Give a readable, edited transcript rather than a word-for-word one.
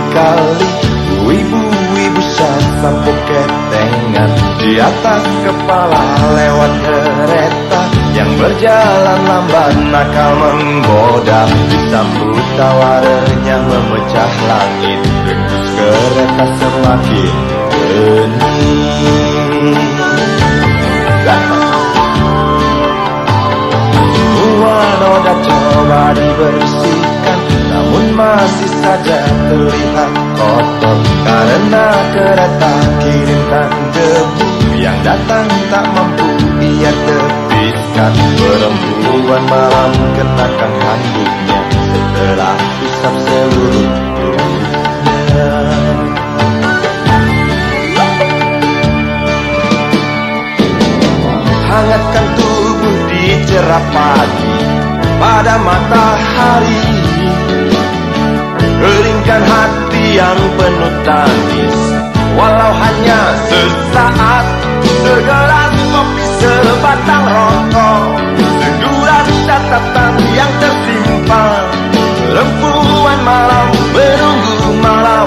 kali ibu-ibu sampo ketengan di atas kepala lewat kereta yang berjalan lambat nakal menggoda. Disambut tawarnya memecah langit, dengkus kereta semakin hening. Semua noda coba dibersihkan, namun masih saja terlihat kotor karena kereta kirimkan debu yang datang tak mampu ia tepiskan. Perempuan malam kenakan handuknya setelah usap seluruh tubuhnya. Hangatkan tubuh di cerah pagi pada matahari, keringkan hati yang penuh tangis walau hanya sesaat. Segelas kopi, sebatang rokok, segurat catatan yang tersimpan. Perempuan malam menunggu malam